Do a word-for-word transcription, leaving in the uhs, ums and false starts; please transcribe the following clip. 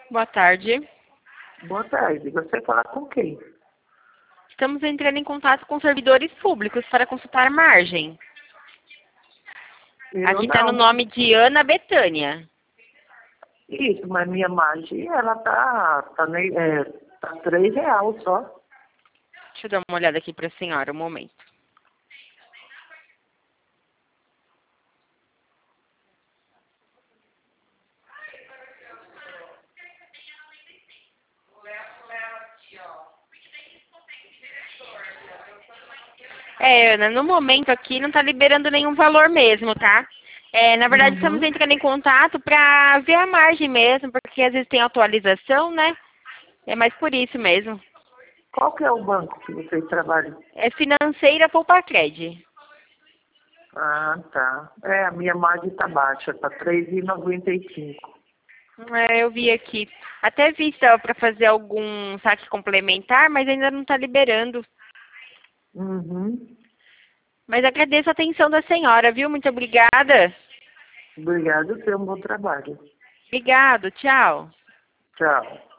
Boa tarde. Boa tarde. Você fala com quem? Estamos entrando em contato com servidores públicos para consultar a margem. Eu Aqui está no não. nome de Ana Betânia. Isso, mas minha margem, ela tá, tá, ne- é, tá três real só. Deixa eu dar uma olhada aqui para a senhora, um momento. É, Ana, no momento aqui não está liberando nenhum valor mesmo, tá? É, na verdade, estamos Uhum. entrando em contato para ver a margem mesmo, porque às vezes tem atualização, né? É mais por isso mesmo. Qual que é o banco que vocês trabalham? É Financeira Poupacred. Ah, tá. É, a minha margem tá baixa, tá três e noventa e cinco. É, eu vi aqui. Até vi se dava para fazer algum saque complementar, mas ainda não está liberando. Uhum. Mas agradeço a atenção da senhora, viu? Muito obrigada. Obrigado, tenha um bom trabalho. Obrigado, tchau. Tchau.